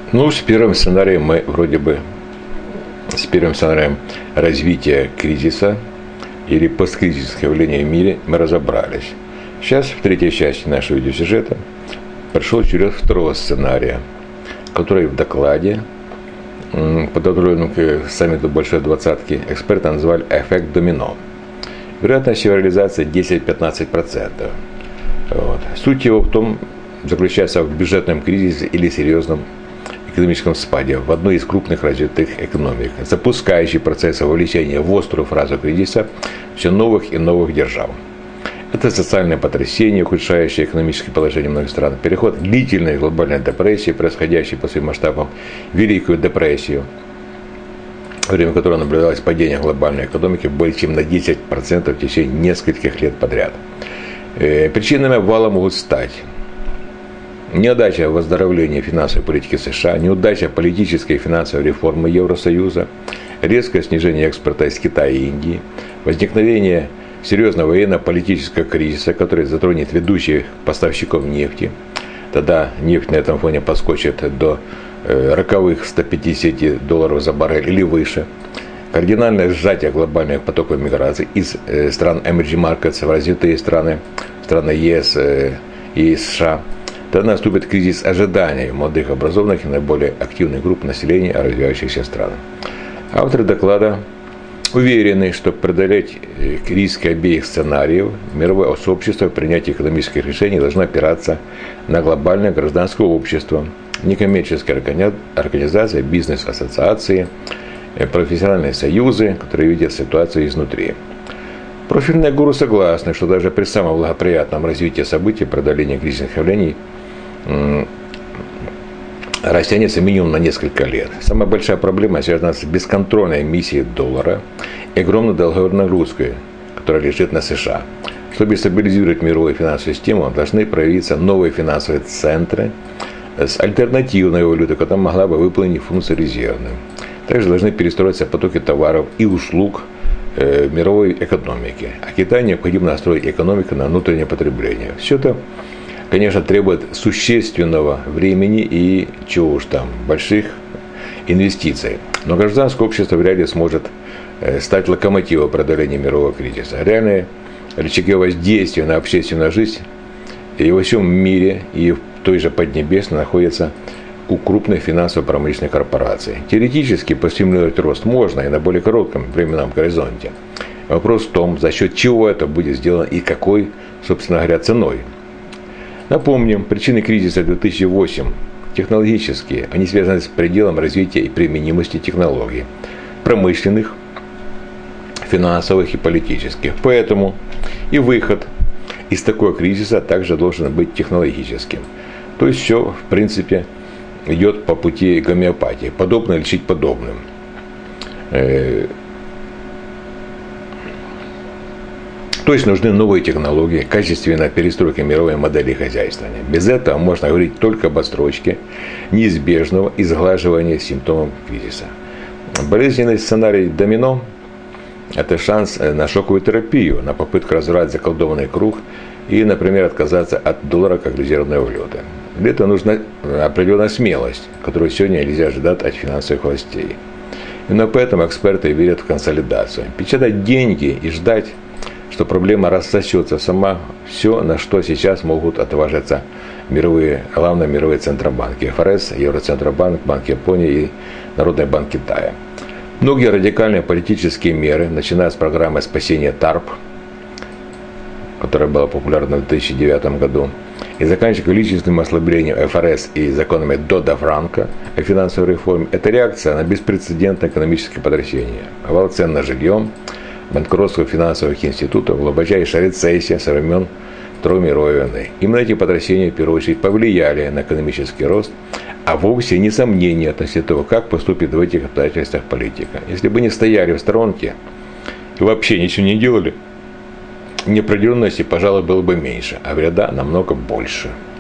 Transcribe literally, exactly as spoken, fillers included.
Ну, с первым сценарием мы вроде бы, с первым сценарием развития кризиса или посткризисных явлений в мире мы разобрались. Сейчас, в третьей части нашего видеосюжета, пришел черед второго сценария, который в докладе, подготовленном к саммиту Большой Двадцатки, эксперты назвали эффект домино. Вероятность его реализации десять-пятнадцать процентов. Вот. Суть его в том, заключается в бюджетном кризисе или серьезном экономическом спаде в одной из крупных развитых экономик, запускающий процесс вовлечения в острую фазу кризиса все новых и новых держав. Это социальное потрясение, ухудшающее экономическое положение многих стран, переход длительной глобальной депрессии, происходящей по своим масштабам Великую депрессию, во время которой наблюдалось падение глобальной экономики более чем на десять процентов в течение нескольких лет подряд. Причинами обвала могут стать неудача выздоровления финансовой политики США, неудача политической и финансовой реформы Евросоюза, резкое снижение экспорта из Китая и Индии, возникновение серьезного военно-политического кризиса, который затронет ведущих поставщиков нефти. Тогда нефть на этом фоне подскочит до роковых ста пятидесяти долларов за баррель или выше. Кардинальное сжатие глобальных потоков миграции из стран emerging markets в развитые страны, страны ЕС и США. Тогда наступит кризис ожиданий молодых, образованных и наиболее активных групп населения развивающихся стран. Авторы доклада уверены, что преодолеть риски обеих сценариев мировое сообщество в принятии экономических решений должно опираться на глобальное гражданское общество, некоммерческие организации, бизнес-ассоциации, профессиональные союзы, которые видят ситуацию изнутри. Профильные гуру согласны, что даже при самом благоприятном развитии событий преодоление кризисных явлений растянется минимум на несколько лет. Самая большая проблема связана с бесконтрольной эмиссией доллара и огромной долговой нагрузкой, которая лежит на США. Чтобы стабилизировать мировую финансовую систему, должны проявиться новые финансовые центры с альтернативной валютой, которая могла бы выполнить функцию резервной. Также должны перестроиться потоки товаров и услуг э, мировой экономики. А Китай необходимо настроить экономику на внутреннее потребление. Все это, конечно, требует существенного времени и, чего уж там, больших инвестиций. Но гражданское общество вряд ли сможет стать локомотивом преодоления мирового кризиса. Реальные рычаги воздействия на общественную жизнь и во всем мире, и в той же Поднебесной находятся у крупных финансово-промышленных корпораций. Теоретически постимулировать рост можно и на более коротком временном горизонте. Вопрос в том, за счет чего это будет сделано и какой, собственно говоря, ценой. Напомним, причины кризиса две тысячи восьмого технологические, они связаны с пределом развития и применимости технологий, промышленных, финансовых и политических. Поэтому и выход из такого кризиса также должен быть технологическим. То есть все, в принципе, идет по пути гомеопатии. Подобное лечить подобным. То есть нужны новые технологии, качественная перестройка мировой модели хозяйствования. Без этого можно говорить только об отсрочке неизбежного изглаживания симптомов кризиса. Болезненный сценарий домино – это шанс на шоковую терапию, на попытку разорвать заколдованный круг и, например, отказаться от доллара как резервной валюты. Для этого нужна определенная смелость, которую сегодня нельзя ожидать от финансовых властей. Именно поэтому эксперты верят в консолидацию. Печатать деньги и ждать, что проблема рассосется сама, все, на что сейчас могут отважиться мировые, главные мировые центробанки. эф эр эс, Евроцентробанк, Банк Японии и Народный банк Китая. Многие радикальные политические меры, начиная с программы спасения ТАРП, которая была популярна в две тысячи девятом году, и заканчивая количественным ослаблением эф эр эс и законами Додда-Франка о финансовой реформе, это реакция на беспрецедентное экономическое потрясение. Обвал цен на жилье, банкротство финансовых институтов, глубочайшая рецессия со времен Второй мировой войны. Именно эти потрясения, в первую очередь, повлияли на экономический рост, а вовсе не сомнения относительно того, как поступит в этих обстоятельствах политика. Если бы не стояли в сторонке и вообще ничего не делали, неопределенности, пожалуй, было бы меньше, а вреда намного больше.